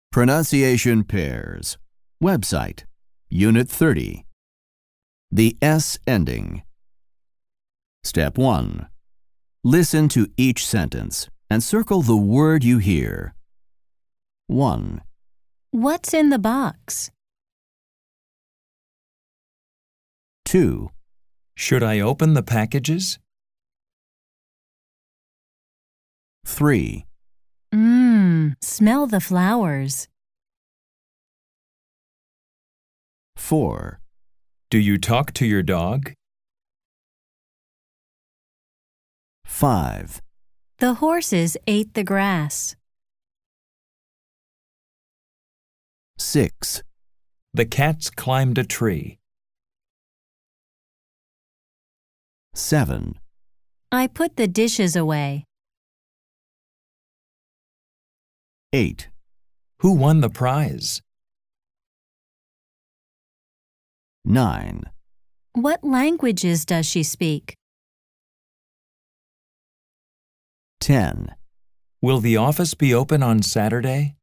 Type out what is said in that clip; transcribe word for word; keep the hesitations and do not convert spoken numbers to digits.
Pronunciation pairs. Website. Unit thirty. The S ending. Step one. Listen to each sentence and circle the word you hear. one. What's in the box? two. Should I open the packages? three. Mmm, smell the flowers. four. Do you talk to your dog? five. The horses ate the grass. six. The cats climbed a tree. seven. I put the dishes away. eight. Who won the prize? nine. What languages does she speak? ten. Will the office be open on Saturday?